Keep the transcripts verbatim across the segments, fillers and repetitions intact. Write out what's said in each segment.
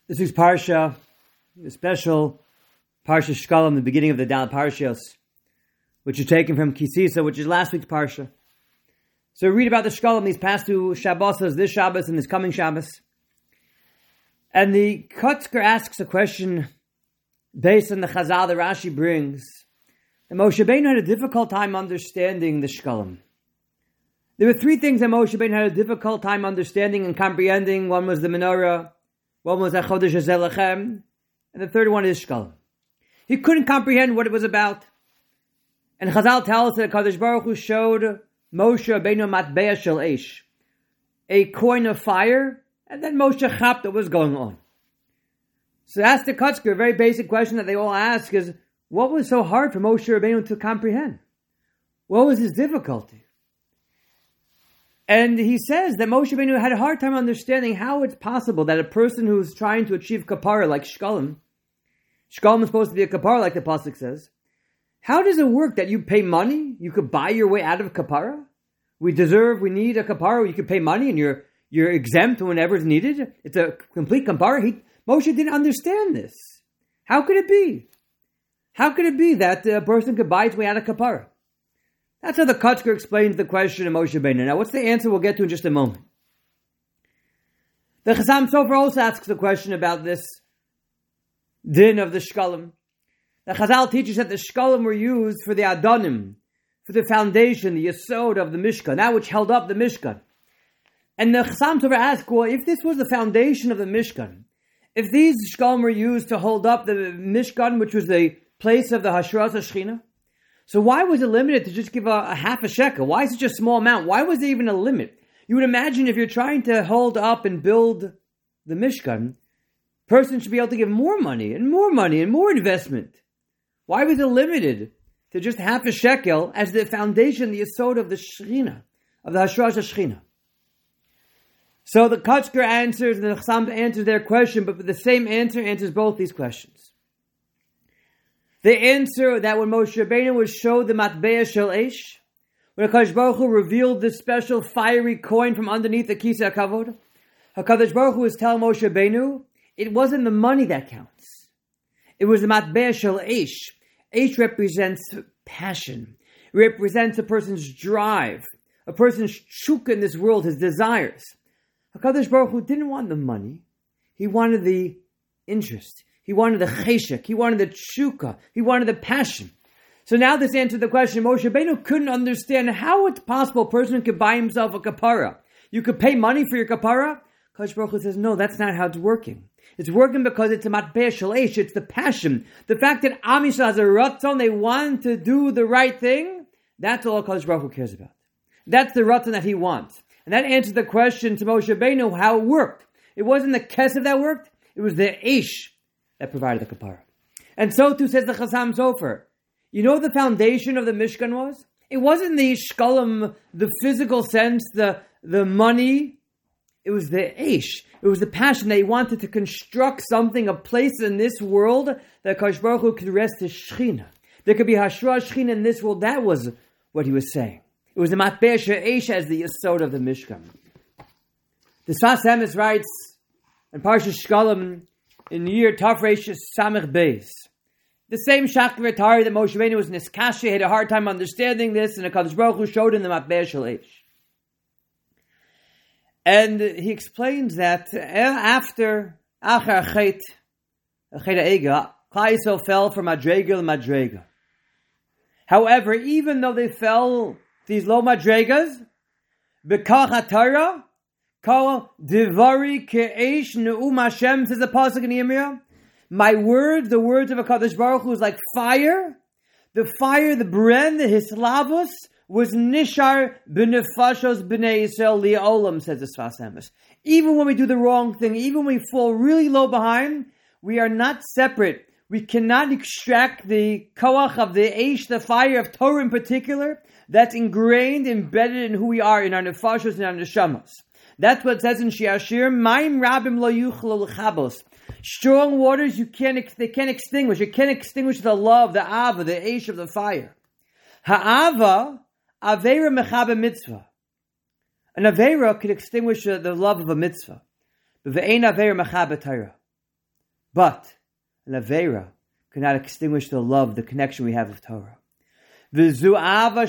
This week's Parsha, a special Parsha Shkalim, the beginning of the Dal Parshas, which is taken from Kisisa, which is last week's Parsha. So we read about the Shkalim these past two Shabbos, this Shabbos and this coming Shabbos. And the Kotzker asks a question based on the Chazal that Rashi brings, that Moshe Rabbeinu had a difficult time understanding the Shkalim. There were three things that Moshe Rabbeinu had a difficult time understanding and comprehending. One was the menorah, one was HaChodesh HaZelachem, and the third one is Shkalim. He couldn't comprehend what it was about. And Chazal tells us that Kadosh Baruch Hu showed Moshe Rabbeinu matbeah shel eish, a coin of fire, and then Moshe chapped what was going on. So that's the Kotzker, a very basic question that they all ask is, what was so hard for Moshe Rabbeinu to comprehend? What was his difficulty? And he says that Moshe Rabbeinu had a hard time understanding how it's possible that a person who's trying to achieve kapara like Shkalim, Shkalim is supposed to be a kapara like the Pasuk says, how does it work that you pay money? You could buy your way out of kapara? We deserve, we need a kapara, you could pay money and you're you're exempt whenever it's needed. It's a complete kapara. He, Moshe didn't understand this. How could it be? How could it be that a person could buy his way out of kapara? That's how the Kotzker explains the question of Moshe Rabbeinu. Now, what's the answer? We'll get to in just a moment. The Chasam Sofer also asks the question about this din of the Shkalim. The Chazal teaches that the Shkalim were used for the Adonim, for the foundation, the Yesod of the Mishkan, that which held up the Mishkan. And the Chasam Sofer asks, well, if this was the foundation of the Mishkan, if these Shkalim were used to hold up the Mishkan, which was the place of the Hashras HaShechina, so why was it limited to just give a, a half a shekel? Why such a small amount? Why was there even a limit? You would imagine if you're trying to hold up and build the Mishkan, person should be able to give more money and more money and more investment. Why was it limited to just half a shekel as the foundation, the yesod of the Shechina, of the Hashras HaShechina? So the Kotzker answers and the Chasam answers their question, but the same answer answers both these questions. The answer that when Moshe Rabbeinu was showed the matbeah shel eish, when HaKadosh Baruch Hu revealed this special fiery coin from underneath the Kisei HaKavod, HaKadosh Baruch Hu was telling Moshe Rabbeinu, it wasn't the money that counts. It was the matbeah shel eish. Eish represents passion. It represents a person's drive, a person's chukka in this world, his desires. HaKadosh Baruch Hu didn't want the money. He wanted the interest. He wanted the cheshek. He wanted the chukka. He wanted the passion. So now this answered the question. Moshe Rabbeinu couldn't understand how it's possible a person could buy himself a kapara. You could pay money for your kapara. Kadosh Baruch Hu says, no, that's not how it's working. It's working because it's a matbeah shel eish. It's the passion. The fact that Am Yisrael has a ratzon, they want to do the right thing. That's all Kadosh Baruch Hu cares about. That's the ratzon that he wants. And that answered the question to Moshe Rabbeinu how it worked. It wasn't the kesef that worked. It was the eish that provided the kapara. And so too says the Chasam Sofer. You know what the foundation of the Mishkan was? It wasn't the shkalim, the physical sense, the, the money. It was the eish. It was the passion that he wanted to construct something, a place in this world that Kadosh Baruch Hu could rest his Shechina. There could be Hashra Shechina in this world. That was what he was saying. It was the matbeah shel eish as the yesod of the Mishkan. The Sfas Emes writes in Parsha Shkalim, in the year Tafresh Samech Beis. The same Shachar Tari that Moshe Rabbeinu was Niskashi had a hard time understanding this, and HaKadosh Baruch Hu showed him the matbeah shel eish. And he explains that after Achar Chet, Chet Ha'ega, Klal Yisrael fell from Madrega to Madrega. However, even though they fell these low Madregas, B'kach HaTorah, Kol divari ke'esh ne'um Hashem, says the pasuk in Yirmiyah. My words, the words of HaKadosh Baruch Hu, is like fire. The fire, the bren, the hislavus, was nishar b'nefashos b'nei Yisrael li'olam, says the Sfas Emes. Even when we do the wrong thing, even when we fall really low behind, we are not separate. We cannot extract the koach of the eish, the fire of Torah in particular, that's ingrained, embedded in who we are, in our nefashos and our neshamos. That's what it says in Shiashir, Maim Rabim Lo Yuchlo L'Chabos. Strong waters you can't, they can't extinguish. You can't extinguish the love, the ava, the eish of the fire. Ha'ava, Aveira Mechabe Mitzvah. An Aveira could extinguish the love of a mitzvah. But Ve'ein Aveira Mechabe Torah. But an Avera cannot extinguish the love, the connection we have with Torah. This is a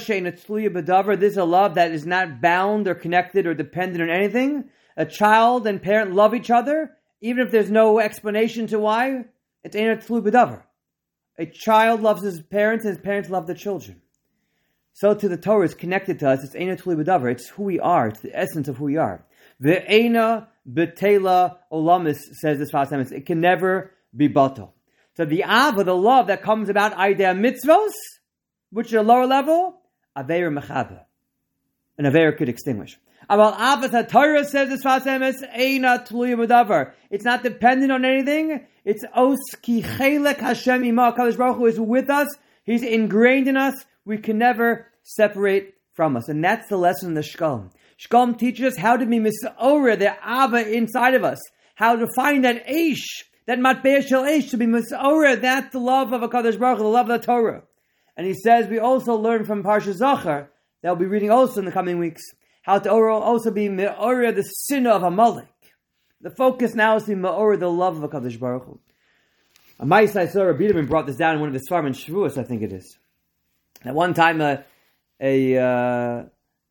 love that is not bound or connected or dependent on anything. A child and parent love each other, even if there's no explanation to why. It's Eina Tlu B'Davar. A child loves his parents and his parents love the children. So to the Torah is connected to us. It's Eina Tlu B'Davar. It's who we are. It's the essence of who we are. Ve'ena B'Tela Olamis, says this Sfas Emes. It can never be batal. So the Ava, the love that comes about Aidei Mitzvos, which is a lower level, Aveira Mechava. An Aveira could extinguish. Aval Avas HaTorah, says this Sfas Emes, Eina Tluya B'Davar. It's not dependent on anything. It's Os Ki Chelek Hashem Ima. HaKadosh Baruch Hu is with us. He's ingrained in us. We can never separate from us. And that's the lesson in the Shkolm. Shkolm teaches us how to be Misaora, the Ava inside of us. How to find that Eish, that Matbeah Shel Eish, to be Misaora. That's the love of HaKadosh Baruch Hu, the love of the Torah. And he says we also learn from Parsha Zachar, that we'll be reading also in the coming weeks, how to also be Me'orah, the sin of Amalek. The focus now is to be Me'orah, the love of HaKadosh Baruch Hu. A Ma'aseh I saw Rabbi Biederman brought this down in one of the Svarim in Shavuos, I think it is. At one time, a, a, uh,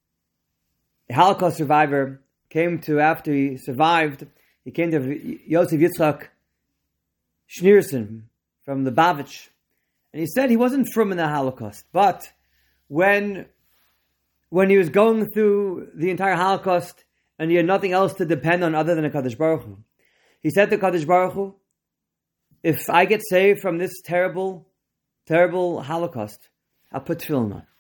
a Holocaust survivor came to, after he survived, he came to Yosef Yitzchak Schneerson from the Bavitch. And he said he wasn't from in the Holocaust, but when when he was going through the entire Holocaust and he had nothing else to depend on other than a Kadosh Baruch Hu, he said to Kadosh Baruch Hu, if I get saved from this terrible, terrible Holocaust, I'll put tefillin on.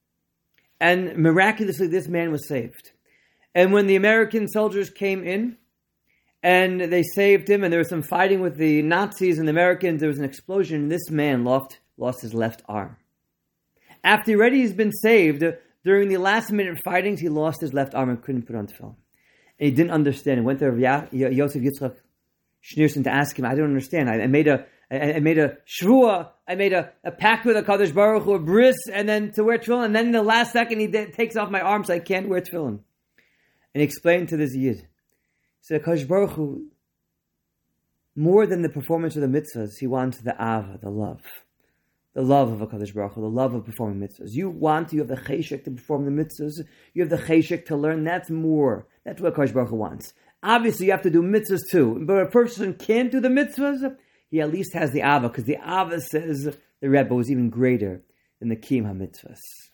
And miraculously, this man was saved. And when the American soldiers came in, and they saved him, and there was some fighting with the Nazis and the Americans. There was an explosion, and this man lost, lost his left arm. After already he's been saved, during the last minute fightings, he lost his left arm and couldn't put on tefillin. And he didn't understand. He went to Yosef Yitzchak Schneerson to ask him, I don't understand. I, I made a I, I made a shvua, I made a, a pact with a Kadosh Baruch Hu, a bris, and then to wear tefillin, and then in the last second he de- takes off my arm so I can't wear tefillin. And he explained to this Yid, so HaKadosh Baruch Hu, more than the performance of the mitzvahs, he wants the ava, the love. The love of HaKadosh Baruch Hu, the love of performing mitzvahs. You want, you have the cheshek to perform the mitzvahs, you have the cheshek to learn, that's more. That's what HaKadosh Baruch Hu wants. Obviously, you have to do mitzvahs too. But if a person can't do the mitzvahs, he at least has the ava, because the ava says the Rebbe was even greater than the kiyum ha-mitzvahs.